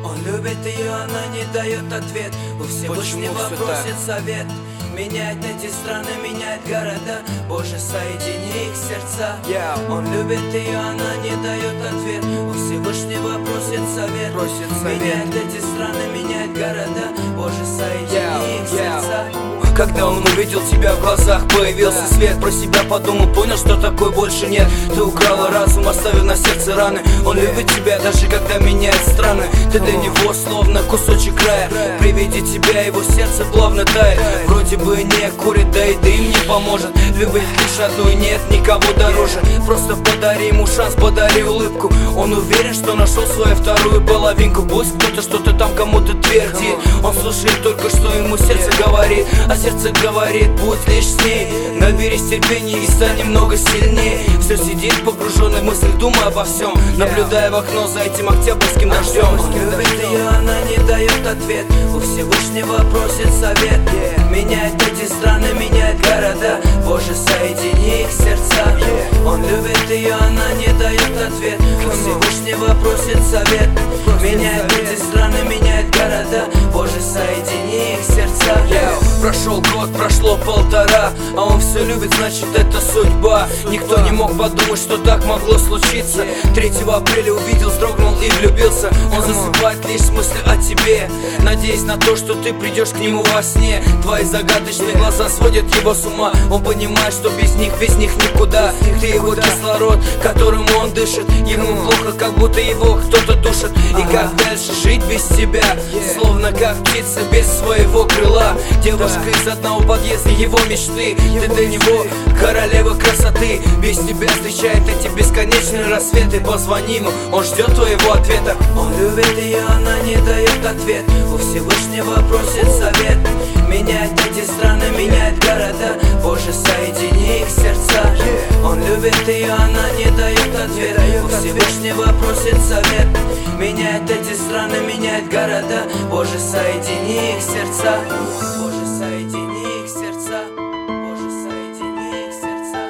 Он любит ее, она не дает ответ. У Всевышнего просит совет. Меняет эти страны, меняет города. Боже, соедини их сердца. Он любит ее, она не дает ответ. У Всевышнего просит совет. Меняет эти страны, меняет города. Боже, соедини их сердца. Когда он увидел тебя, в глазах появился свет. Про себя подумал, понял, что такой больше нет. Ты украла разум, оставив на сердце раны. Он любит тебя, даже когда меняет страны. Ты для него словно кусочек края. При виде тебя его сердце плавно тает. Вроде бы не курит, да и дым не поможет. Любит лишь одну и нет никого дороже. Просто подари ему шанс, подари улыбку. Он уверен, что нашел свою вторую половинку. Пусть кто-то что-то там кому-то твердит. Он слушает только, что ему сердце говорит. А сердце говорит, будь лишь с ней. Наберись терпения и стань немного сильнее. Все сидит погруженный в мыслях, думая обо всем, наблюдая в окно за этим октябрьским дождем. Он любит ее, она не дает ответ. У Всевышнего просит совет. Меняет эти страны, меняет города. Боже, соедини их сердца. Он любит ее, она не дает ответ. У Всевышнего просит совет. Меняет эти страны, меняет города. Боже, соедини их сердца. Прошел год, прошло полтора, а он все любит, значит это судьба. Никто не мог подумать, что так могло случиться. 3 апреля увидел, вздрогнул и влюбился. Он засыпает лишь с мыслью о тебе, надеясь на то, что ты придешь к нему во сне. Твои загадочные глаза сводят его с ума. Он понимает, что без них никуда. Ты его кислород, которым он дышит. Ему плохо, как будто его кто-то душит. И как дальше жить без тебя? Словно как птица без своего крыла. Девушка из одного подъезда его мечты. Ты для него королева красоты. Без тебя встречает эти бесконечные рассветы. Позвони ему, он ждет твоего ответа. Он любит ее, она не дает ответ. У Всевышнего просит совет. Меняет эти страны, меняет города. Боже, соедини их сердца. Он любит ее, она не дает ответ. У Всевышнего просит совет. Меняет эти страны, меняет города. Боже, соедини их сердца. Боже, соедини их сердца. Боже, соедини их сердца.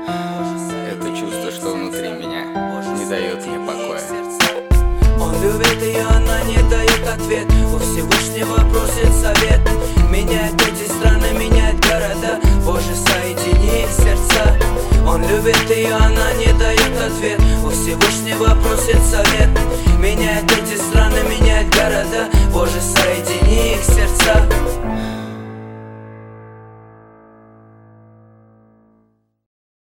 Это чувство, что внутри меня, не дает мне покоя. Он любит ее, она не дает ответ. У Всевышнего просит совет. Меняет эти страны, меняет города. Боже, соедини их сердца. Он любит ее, она не дает ответ. У Всевышнего просит совет. Меняет эти страны, меняет города. Боже, соедини их сердца.